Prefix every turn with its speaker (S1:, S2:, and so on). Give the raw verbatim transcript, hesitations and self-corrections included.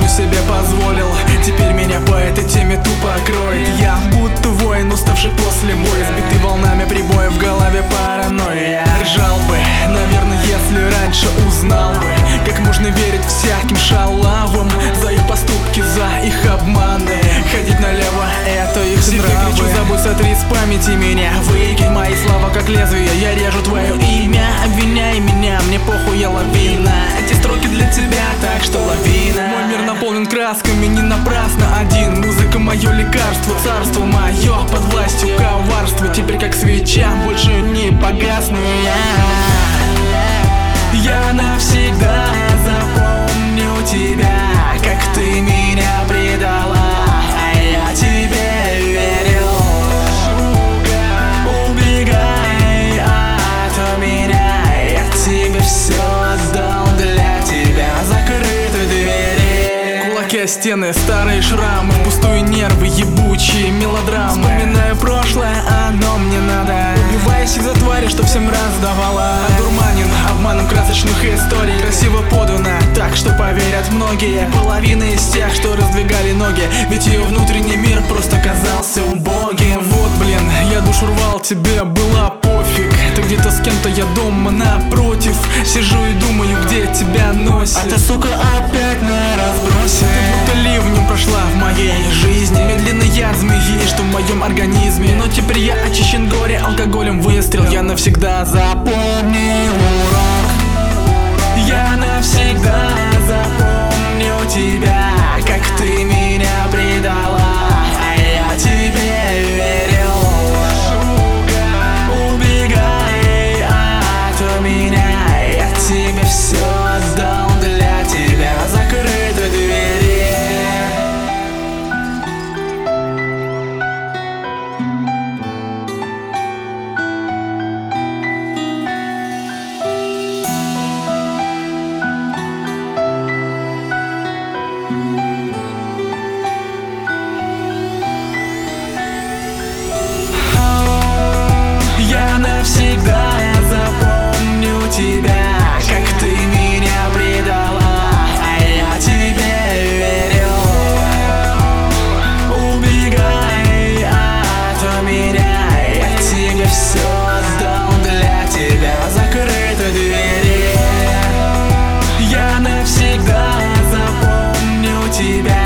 S1: помню, себе позволил. Теперь меня по этой теме тупо кроет. Я будто воин, уставший после боя, сбитый волнами прибоя, в голове паранойя. Ржал бы, наверное, если раньше узнал бы, как можно верить всяким шалавам, за их поступки, за их обманы. Ходить налево — это их себе нравы. Кричу: забудь, сотри с памяти меня, выкинь мои слова как лезвие. Я режу твое имя, обвиняй меня, мне похуй, я лавина. Эти строки для тебя, так что лавина. Мой мир наполнен красками, не напрасно один. Музыка — мое лекарство, царство мое под властью коварства. Теперь как свеча, больше не погасну я. Я навсегда запомню тебя, как ты меня предала, а я тебе верил. Убегай от меня, я тебе все отдал, для тебя закрыты двери. Кулаки о стены, старые шрамы, пустые нервы, ебучие мелодрамы. Вспоминаю прошлое, оно мне надо. Убиваюсь из-за твари, что всем раздавала. Одурманен обманом красочных историй, красиво подано, так что поверят многие. Половина из тех, что раздвигали ноги, ведь ее внутренний мир просто казался убогим. Вот, блин, я душу рвал, тебе было пофиг. Ты где-то с кем-то, я дома напротив. Сижу и думаю, где тебя носит, а ты, сука, опять на разбросе. Ты будто ливнем прошла в моей жизни, медленный яд змеи, что в моем организме. Но теперь я очищен горе, алкоголем выстрел. Я навсегда запомнил урок. Я навсегда запомню тебя, как ты меня предала, а я тебе верил. Убегай от меня, я тебе все отдал, для тебя закрыты двери. Я навсегда запомню тебя, как ты меня предала, а я тебе верил. Убегай от меня, я тебе все отдал, для тебя закрыты двери. Я навсегда запомню тебя.